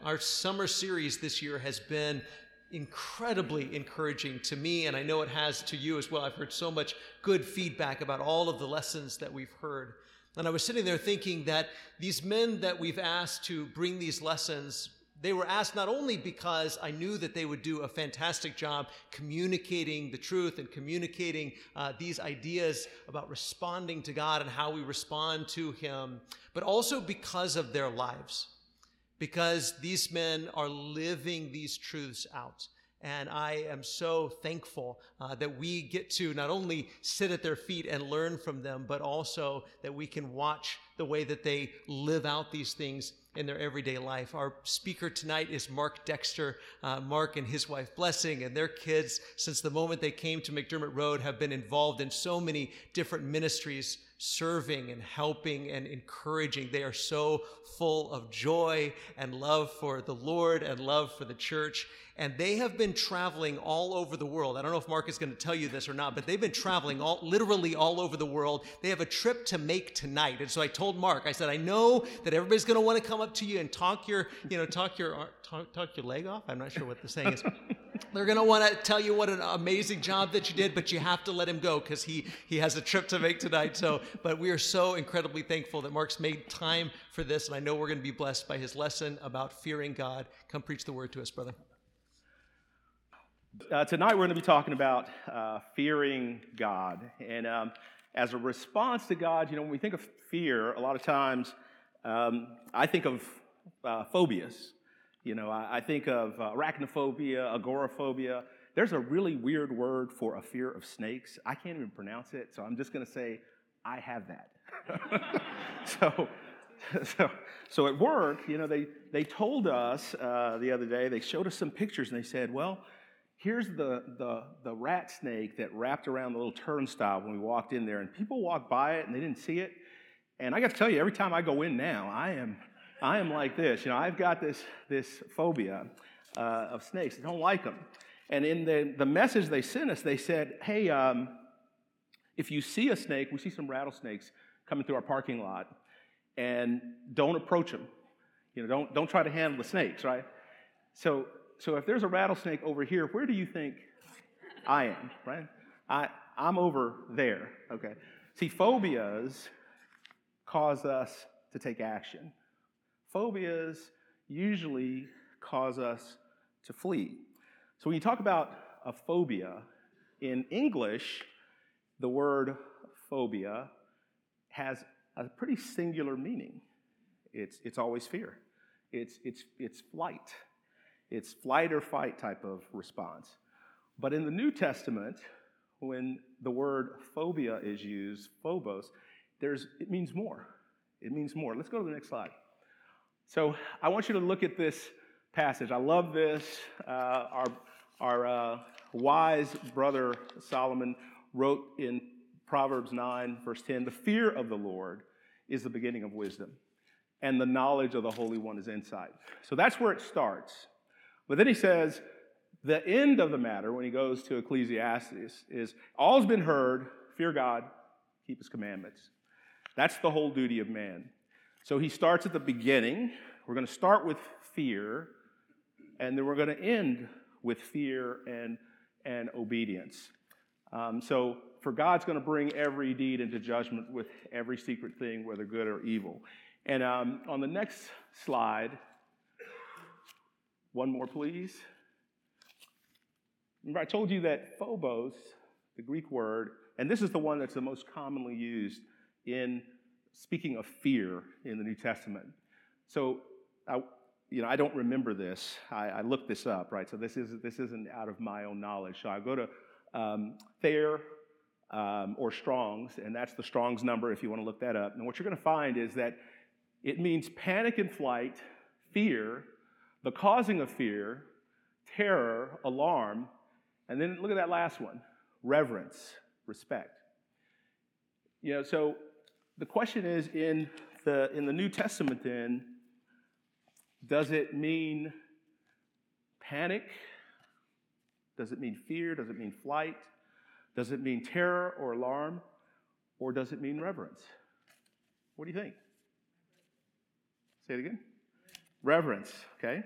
Our summer series this year has been incredibly encouraging to me, and I know it has to you as well. I've heard so much good feedback about all of the lessons that we've heard. And I was sitting there thinking that these men that we've asked to bring these lessons, they were asked not only because I knew that they would do a fantastic job communicating the truth and communicating these ideas about responding to God and how we respond to Him, but also because of their lives. Because these men are living these truths out. And I am so thankful that we get to not only sit at their feet and learn from them, but also that we can watch the way that they live out these things in their everyday life. Our speaker tonight is Mark Dexter. Mark and his wife Blessing and their kids, since the moment they came to McDermott Road, have been involved in so many different ministries, serving and helping and encouraging. They are so full of joy and love for the Lord and love for the church. And they have been traveling all over the world. I don't know if Mark is going to tell you this or not, but they've been traveling literally all over the world. They have a trip to make tonight. And so I told Mark, I said, I know that everybody's going to want to come up to you and talk your leg off. I'm not sure what the saying is. They're going to want to tell you what an amazing job that you did, but you have to let him go because he has a trip to make tonight. But we are so incredibly thankful that Mark's made time for this, and I know we're going to be blessed by his lesson about fearing God. Come preach the word to us, brother. Tonight we're going to be talking about fearing God. And as a response to God, when we think of fear, a lot of times I think of phobias. I think of arachnophobia, agoraphobia. There's a really weird word for a fear of snakes. I can't even pronounce it, so I'm just going to say I have that. So at work, they told us the other day, they showed us some pictures, and they said, well, here's the rat snake that wrapped around the little turnstile when we walked in there, and people walked by it and they didn't see it. And I got to tell you, every time I go in now, I am like this. I've got this phobia of snakes. I don't like them. And in the message they sent us, they said, hey, if you see a snake, we see some rattlesnakes coming through our parking lot, and don't approach them. Don't try to handle the snakes, right? So if there's a rattlesnake over here, where do you think I am, right? I'm over there, okay? See, phobias cause us to take action. Phobias usually cause us to flee. So when you talk about a phobia, in English, the word phobia has a pretty singular meaning. It's always fear. It's flight. It's flight or fight type of response. But in the New Testament, when the word phobia is used, phobos, it means more. It means more. Let's go to the next slide. So I want you to look at this passage. I love this. Our wise brother Solomon wrote in Proverbs 9, verse 10, the fear of the Lord is the beginning of wisdom, and the knowledge of the Holy One is insight. So that's where it starts. But then he says, the end of the matter, when he goes to Ecclesiastes, is all's been heard, fear God, keep his commandments. That's the whole duty of man. So he starts at the beginning. We're going to start with fear, and then we're going to end with fear and obedience. For God's going to bring every deed into judgment with every secret thing, whether good or evil. And on the next slide, one more, please. Remember, I told you that phobos, the Greek word, and this is the one that's the most commonly used in speaking of fear in the New Testament. So, I don't remember this. I looked this up, right? So this isn't out of my own knowledge. So I go to Thayer or Strong's, and that's the Strong's number if you want to look that up. And what you're going to find is that it means panic and flight, fear, the causing of fear, terror, alarm, and then look at that last one, reverence, respect. So the question is, in the New Testament then, does it mean panic? Does it mean fear? Does it mean flight? Does it mean terror or alarm? Or does it mean reverence? What do you think? Say it again. Reverence, okay?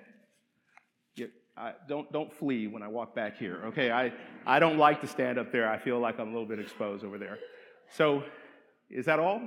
Don't flee when I walk back here, okay? I don't like to stand up there. I feel like I'm a little bit exposed over there. So, is that all?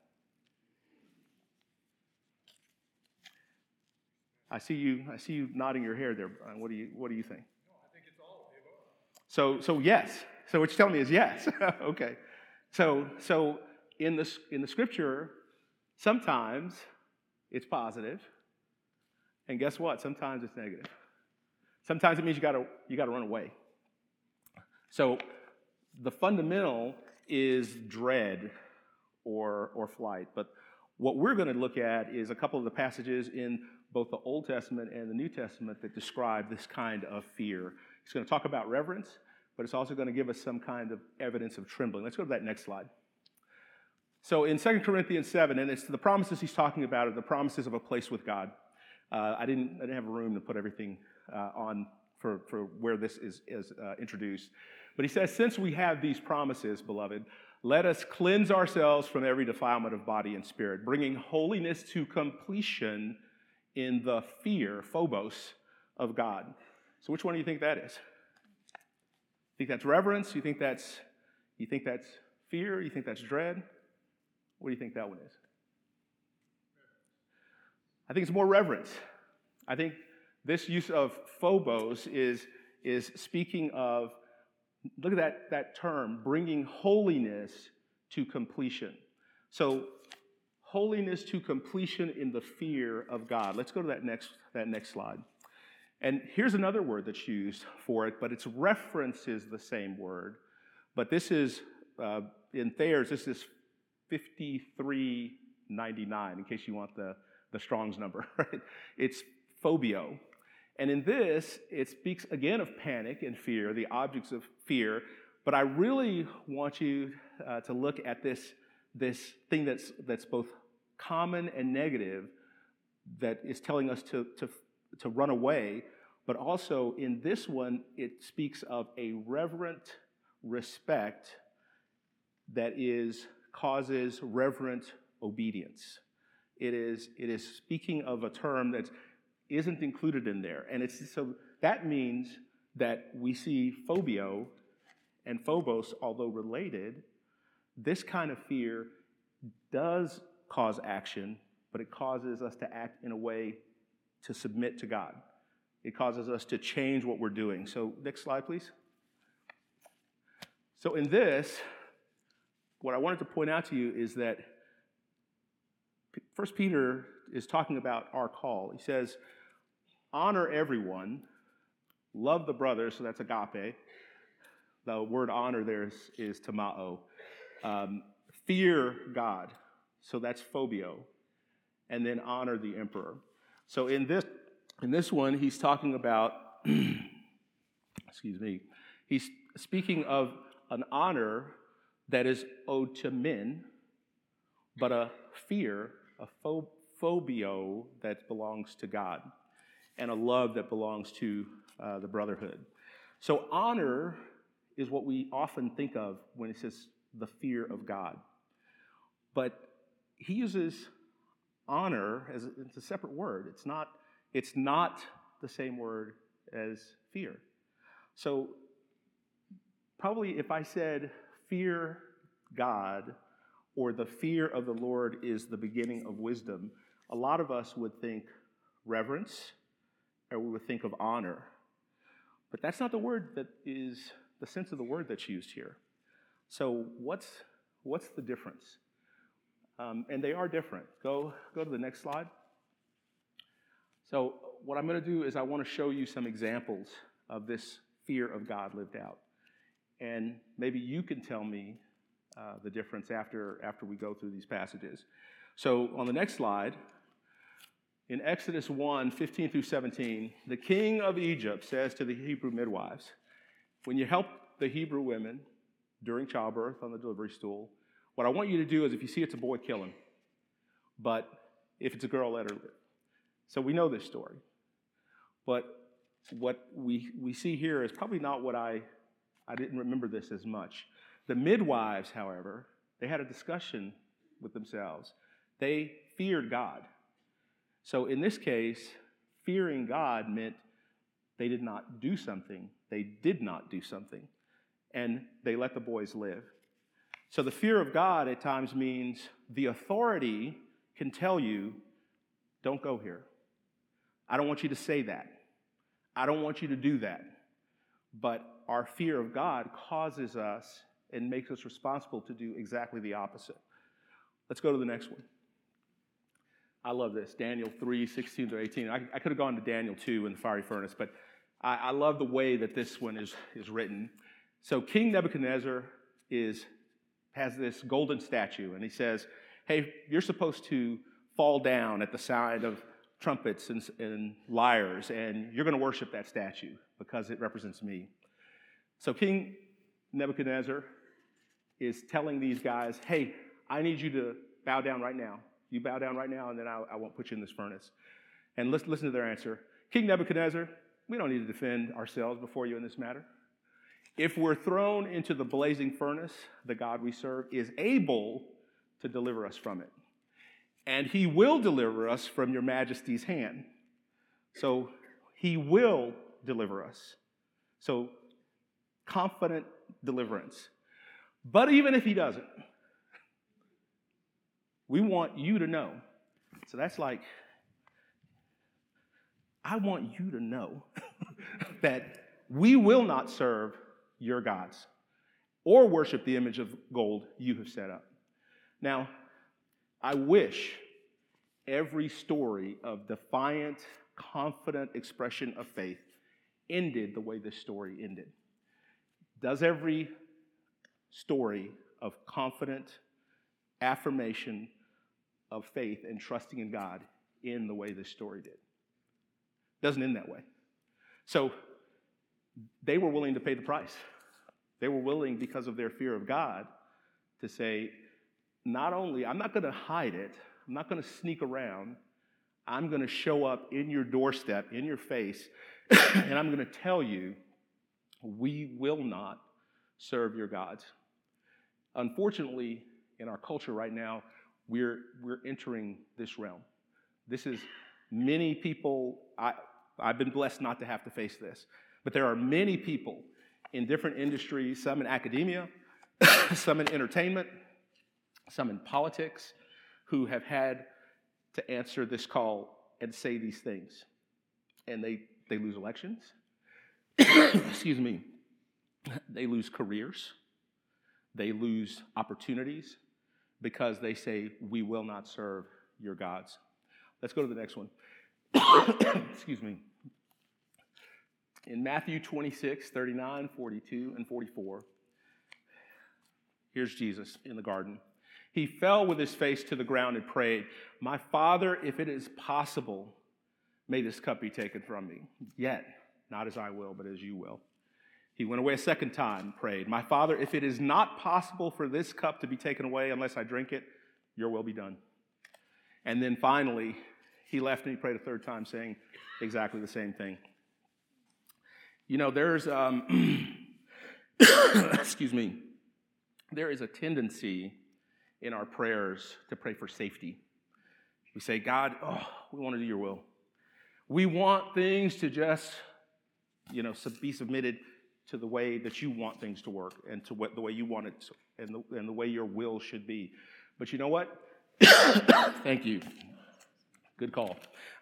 I see you nodding your head there, Brian. What do you think? No, I think it's all of the above. So yes. So what you're telling me is yes. Okay. So in the scripture, sometimes it's positive, and guess what? Sometimes it's negative. Sometimes it means you gotta run away. So the fundamental is dread or flight. But what we're going to look at is a couple of the passages in both the Old Testament and the New Testament that describe this kind of fear. It's going to talk about reverence, but it's also going to give us some kind of evidence of trembling. Let's go to that next slide. So in 2 Corinthians 7, and it's the promises he's talking about are the promises of a place with God. I didn't have room to put everything on for where this is introduced. But he says, since we have these promises, beloved, let us cleanse ourselves from every defilement of body and spirit, bringing holiness to completion in the fear, phobos, of God. So which one do you think that is? You think that's reverence? You think that's fear? You think that's dread? What do you think that one is? I think it's more reverence. I think this use of phobos is speaking of, look at that term, bringing holiness to completion. So holiness to completion in the fear of God. Let's go to that next slide. And here's another word that's used for it, but its reference is the same word. But this is, in Thayer's, this is 5399, in case you want the Strong's number, right? It's phobio. And in this, it speaks again of panic and fear, the objects of fear. But I really want you to look at this thing that's both common and negative, that is telling us to run away. But also in this one, it speaks of a reverent respect that causes reverent obedience. It is speaking of a term that isn't included in there. And so that means that we see phobio and phobos, although related, this kind of fear does cause action, but it causes us to act in a way to submit to God. It causes us to change what we're doing. So next slide, please. So in this, what I wanted to point out to you is that 1 Peter is talking about our call. He says, honor everyone, love the brothers, so that's agape. The word honor there is tamao. Fear God, so that's phobio. And then honor the emperor. So in this one, he's talking about, he's speaking of an honor that is owed to men, but a fear, a phobio that belongs to God, and a love that belongs to the brotherhood. So honor is what we often think of when it says the fear of God. But he uses honor as it's a separate word. It's not the same word as fear. So probably if I said fear God or the fear of the Lord is the beginning of wisdom, a lot of us would think reverence, or we would think of honor. But that's not the word that is the sense of the word that's used here. So what's the difference? And they are different. Go to the next slide. So what I'm going to do is I want to show you some examples of this fear of God lived out. And maybe you can tell me the difference after we go through these passages. So on the next slide, in Exodus 1, 15 through 17, the king of Egypt says to the Hebrew midwives, when you help the Hebrew women during childbirth on the delivery stool, what I want you to do is if you see it's a boy, kill him. But if it's a girl, let her live. So we know this story. But what we see here is probably not what I didn't remember this as much. The midwives, however, they had a discussion with themselves. They feared God. So in this case, fearing God meant they did not do something. They did not do something. And they let the boys live. So the fear of God at times means the authority can tell you, don't go here. I don't want you to say that. I don't want you to do that. But our fear of God causes us and makes us responsible to do exactly the opposite. Let's go to the next one. I love this, Daniel 3, 16 through 18. I could have gone to Daniel 2 in the fiery furnace, but I love the way that this one is written. So King Nebuchadnezzar has this golden statue, and he says, hey, you're supposed to fall down at the sound of trumpets and lyres, and you're going to worship that statue because it represents me. So King Nebuchadnezzar is telling these guys, hey, I need you to bow down right now. You bow down right now, and then I won't put you in this furnace. And listen to their answer. King Nebuchadnezzar, we don't need to defend ourselves before you in this matter. If we're thrown into the blazing furnace, the God we serve is able to deliver us from it. And he will deliver us from your majesty's hand. So he will deliver us. So confident deliverance. But even if he doesn't, we want you to know. So that's like, I want you to know that we will not serve your gods or worship the image of gold you have set up. Now, I wish every story of defiant, confident expression of faith ended the way this story ended. Does every story of confident affirmation of faith and trusting in God end the way this story did? Doesn't end that way. So they were willing to pay the price. They were willing, because of their fear of God, to say, not only, I'm not going to hide it, I'm not going to sneak around, I'm going to show up in your doorstep, in your face, and I'm going to tell you, we will not serve your gods. Unfortunately, in our culture right now, we're entering this realm. This is many people, I've been blessed not to have to face this, but there are many people in different industries, some in academia, some in entertainment, some in politics, who have had to answer this call and say these things. And they lose elections. Excuse me. They lose careers. They lose opportunities because they say, we will not serve your gods. Let's go to the next one. Excuse me. In Matthew 26, 39, 42, and 44, here's Jesus in the garden. He fell with his face to the ground and prayed, my Father, if it is possible, may this cup be taken from me. Yet, not as I will, but as you will. He went away a second time and prayed, my Father, if it is not possible for this cup to be taken away unless I drink it, your will be done. And then finally, he left and he prayed a third time, saying exactly the same thing. You know, there's, excuse me, there is a tendency in our prayers to pray for safety. We say, God, we want to do your will. We want things to just, be submitted to the way that you want things to work and to the way you want it to, and the way your will should be. But you know what? Thank you. Good call.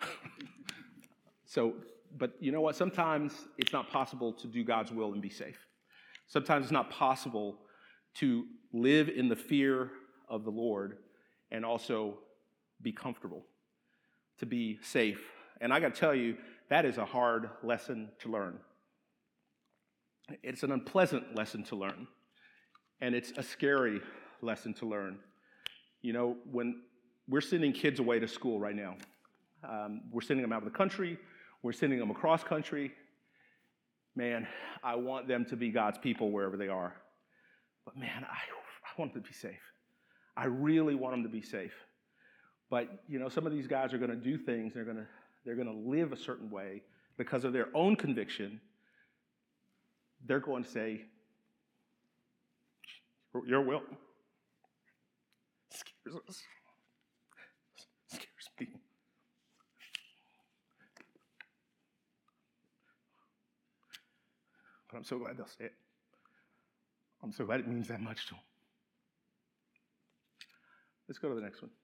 But you know what? Sometimes it's not possible to do God's will and be safe. Sometimes it's not possible to live in the fear of the Lord and also be comfortable, to be safe. And I got to tell you, that is a hard lesson to learn. It's an unpleasant lesson to learn, and it's a scary lesson to learn. You know, when we're sending kids away to school right now, we're sending them out of the country, we're sending them across country. Man, I want them to be God's people wherever they are. But man, I want them to be safe. I really want them to be safe. But, some of these guys are going to do things, they're going to live a certain way because of their own conviction. They're going to say, your will scares us. Scares me. but I'm so glad they'll say it. I'm so glad it means that much to them. Let's go to the next one.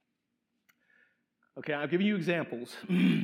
Okay, I've given you examples.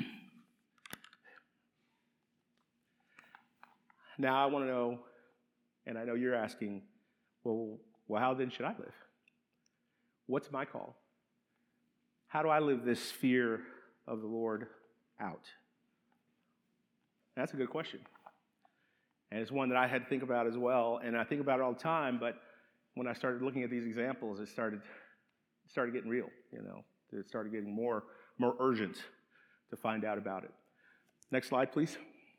Now I want to know, and I know you're asking, well, how then should I live? What's my call? How do I live this fear of the Lord out? That's a good question. And it's one that I had to think about as well, and I think about it all the time, but when I started looking at these examples, it started getting real, you know. It started getting more urgent to find out about it. Next slide, please.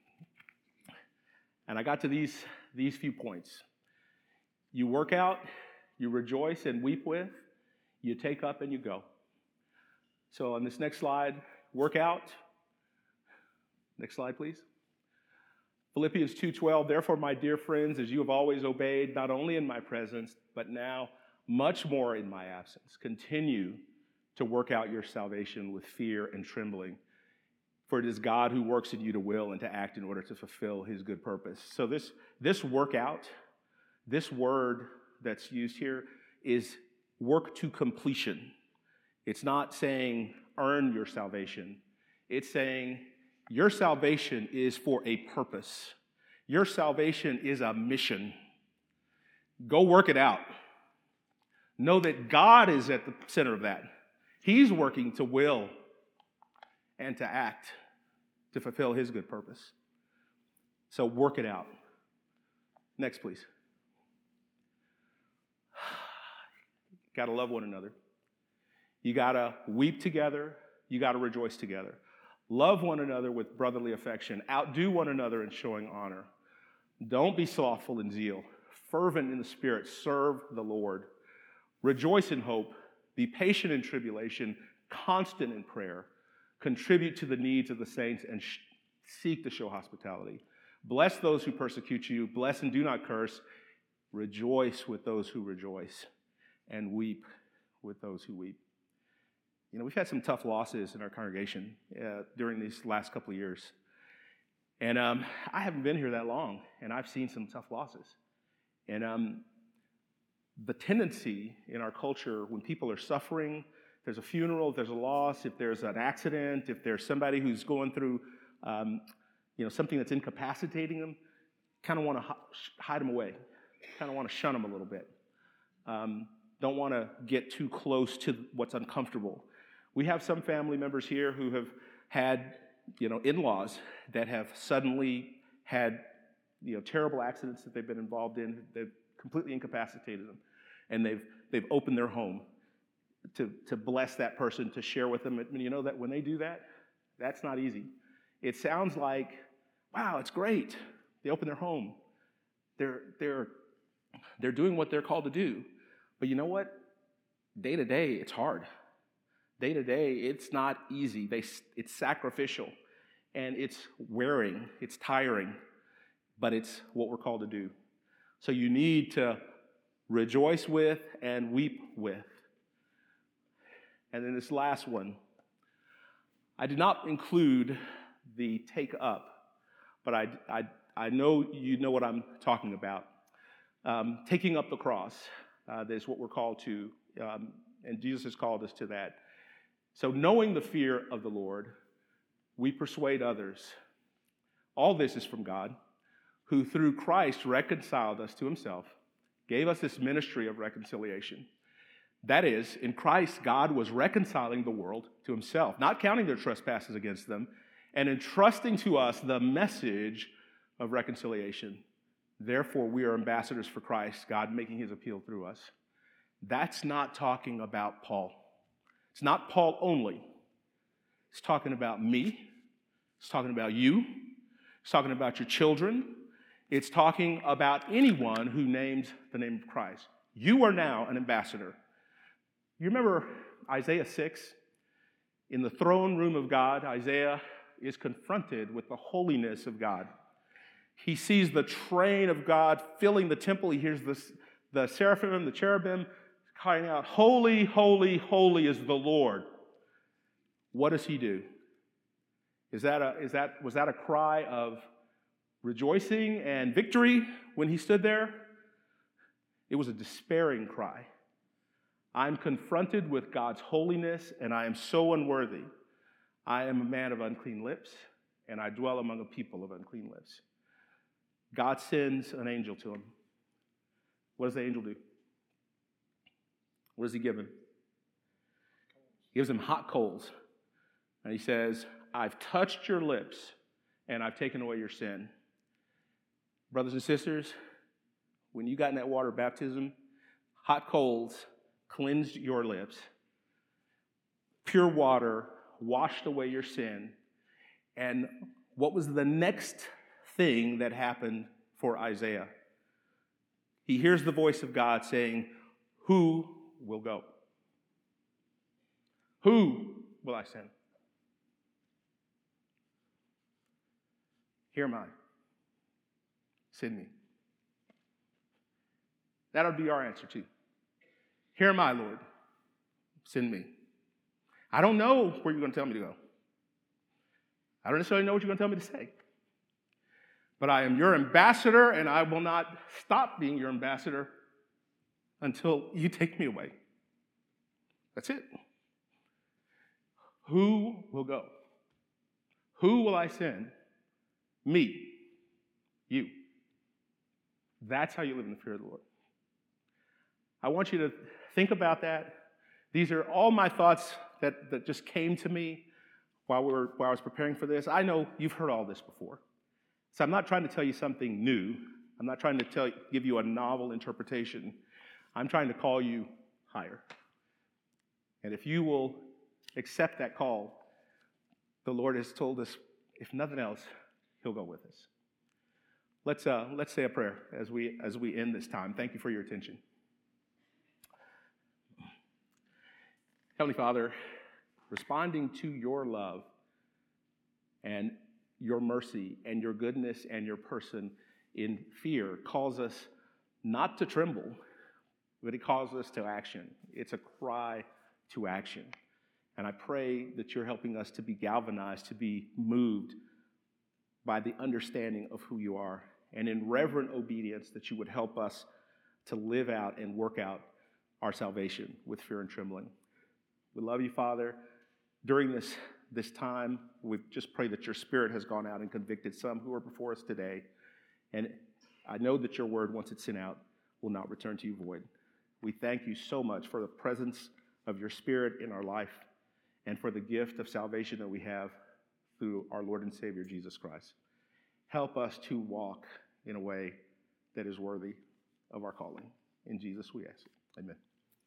And I got to these few points. You work out, you rejoice and weep with, you take up and you go. So on this next slide, work out. Next slide, please. Philippians 2:12, therefore, my dear friends, as you have always obeyed, not only in my presence, but now much more in my absence, continue to work out your salvation with fear and trembling. For it is God who works in you to will and to act in order to fulfill his good purpose. So this workout, this word that's used here is work to completion. It's not saying earn your salvation. It's saying your salvation is for a purpose. Your salvation is a mission. Go work it out. Know that God is at the center of that. He's working to will and to act to fulfill his good purpose. So work it out. Next, please. Got to love one another. You got to weep together. You got to rejoice together. Love one another with brotherly affection. Outdo one another in showing honor. Don't be slothful in zeal. Fervent in the spirit. Serve the Lord. Rejoice in hope. Be patient in tribulation. Constant in prayer. Contribute to the needs of the saints and seek to show hospitality. Bless those who persecute you. Bless and do not curse. Rejoice with those who rejoice. And weep with those who weep. You know, we've had some tough losses in our congregation during these last couple of years. And I haven't been here that long, and I've seen some tough losses. And the tendency in our culture, when people are suffering, there's a funeral, if there's a loss, if there's an accident, if there's somebody who's going through something that's incapacitating them, kind of want to hide them away, kind of want to shun them a little bit. Don't want to get too close to what's uncomfortable. We have some family members here who have had, in-laws that have suddenly had, terrible accidents that they've been involved in. They've completely incapacitated them, and they've opened their home to bless that person, to share with them. And you know that when they do that, that's not easy. It sounds like, wow, it's great. They open their home. They're doing what they're called to do. But you know what? Day to day, it's hard. Day to day, it's not easy. It's sacrificial, and it's wearing, it's tiring, but it's what we're called to do. So you need to rejoice with and weep with. And then this last one, I did not include the take up, but I know you know what I'm talking about. Taking up the cross. That is what we're called to, and Jesus has called us to that. So knowing the fear of the Lord, we persuade others. All this is from God, who through Christ reconciled us to himself, gave us this ministry of reconciliation. That is, in Christ, God was reconciling the world to himself, not counting their trespasses against them, and entrusting to us the message of reconciliation. Therefore, we are ambassadors for Christ, God making his appeal through us. That's not talking about Paul. It's not Paul only. It's talking about me. It's talking about you. It's talking about your children. It's talking about anyone who names the name of Christ. You are now an ambassador. You remember Isaiah 6? In the throne room of God, Isaiah is confronted with the holiness of God. He sees the train of God filling the temple. He hears the seraphim, the cherubim crying out, "Holy, holy, holy is the Lord." What does he do? Was that a cry of rejoicing and victory when he stood there. It was a despairing cry. I'm confronted with God's holiness, and I am so unworthy. I am a man of unclean lips, and I dwell among a people of unclean lips. God sends an angel to him. What does the angel do? What does he give him? He gives him hot coals. And he says, I've touched your lips, and I've taken away your sin. Brothers and sisters, when you got in that water baptism, hot coals cleansed your lips. Pure water washed away your sin. And what was the next thing that happened for Isaiah? He hears the voice of God saying, who will go? Who will I send? Here am I. Send me. That would be our answer too. Here am I, Lord. Send me. I don't know where you're going to tell me to go. I don't necessarily know what you're going to tell me to say. But I am your ambassador, and I will not stop being your ambassador until you take me away. That's it. Who will go? Who will I send? Me. You. That's how you live in the fear of the Lord. I want you to think about that. These are all my thoughts that just came to me while I was preparing for this. I know you've heard all this before. So I'm not trying to tell you something new. I'm not trying to give you a novel interpretation. I'm trying to call you higher. And if you will accept that call, the Lord has told us, if nothing else, he'll go with us. Let's say a prayer as we end this time. Thank you for your attention. Heavenly Father, responding to your love and your mercy and your goodness and your person in fear calls us not to tremble, but it calls us to action. It's a cry to action. And I pray that you're helping us to be galvanized, to be moved by the understanding of who you are, and in reverent obedience that you would help us to live out and work out our salvation with fear and trembling. We love you, Father. During this time, we just pray that your Spirit has gone out and convicted some who are before us today. And I know that your word, once it's sent out, will not return to you void. We thank you so much for the presence of your Spirit in our life and for the gift of salvation that we have through our Lord and Savior, Jesus Christ. Help us to walk in a way that is worthy of our calling. In Jesus we ask it. Amen.